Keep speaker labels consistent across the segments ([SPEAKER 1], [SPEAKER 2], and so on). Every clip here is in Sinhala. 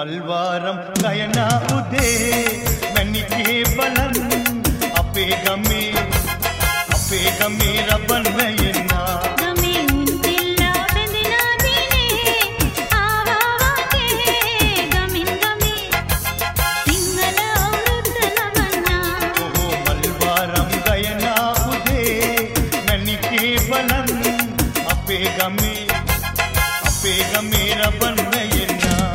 [SPEAKER 1] මල්වාරම් ගයනා උදේ මැණිකේ බලන් අපේ ගමේ රබන් වැයෙනා
[SPEAKER 2] ගමේ උන්තිල්ලා බැඳෙනා දිනේ ආවා වගේ ගමින් ගමේ සිංහල අවුරුද්ද ලබන්නා
[SPEAKER 1] මල්වාරම් ගයනා උදේ මැණිකේ බලන් අපේ ගමේ රබන් වැයෙනා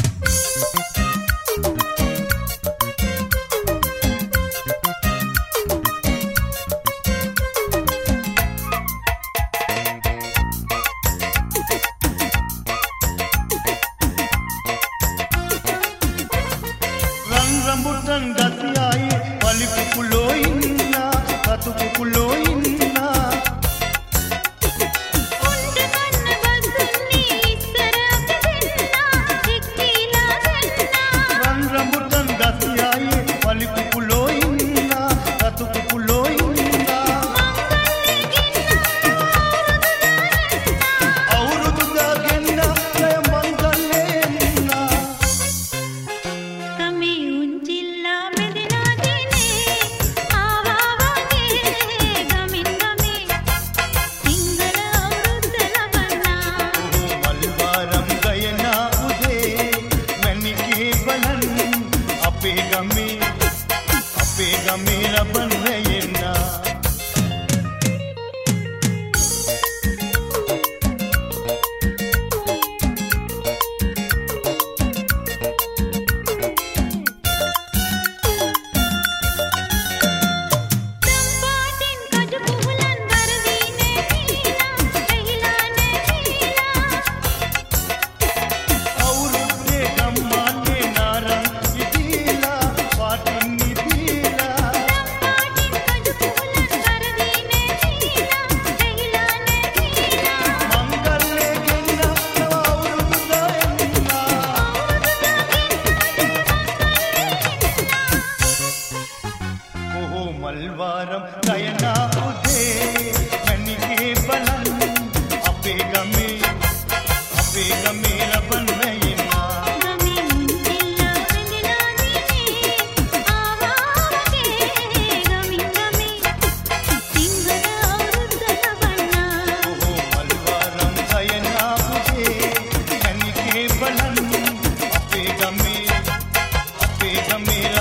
[SPEAKER 1] rambutan gatiyaye wali kukulo inna katu kukulo inna
[SPEAKER 2] උන්ට කන්න බදුන්නේ ඉස්සර අපි දෙන්නා එක්කීලා දෙන්නා
[SPEAKER 1] rambutan gatiyaye wali kukulo inna katu kukulo inna awurudu dagenna jay mangalle inna
[SPEAKER 2] ගමේ උන්තිල්ලා බැඳෙනා දිනේ ආවා වගේ ගමින් ගමේ සිංහල අවුරුද්ද ලබන්නා
[SPEAKER 1] මල්වාරම් ගයනා උදේ මැණිකේ බලන් අපේ ගමේ රබන් වැයෙනා
[SPEAKER 2] පාටින් කඩ පුහුලන් වරදීනේ හීලා ඇහිලා නැහිලා
[SPEAKER 1] අවුරුද්දේ ගම්මානේ නාරං ඉදීලා පාටින් නිදීලා
[SPEAKER 2] පාටින් කඩ පුහුලන් වරදීනේ හීලා ඇහිලා නැහිලා
[SPEAKER 1] මංගල්ලේ ගෙන්න නව අවුරුද්දා එන්නා මල්වාරම් ගයනා උදේ මැණිකේ බලන් අපේ ගමේ රබන් වැයෙනා
[SPEAKER 2] ගමේ උන්තිල්ලා බැඳෙනා දිනේ ආවා වගේ ගමින් ගමේ සිංහල අවුරුද්ද ලබන්නා
[SPEAKER 1] මල්වාරම් ගයනා උදේ මැණිකේ බලන් අපේ ගමේ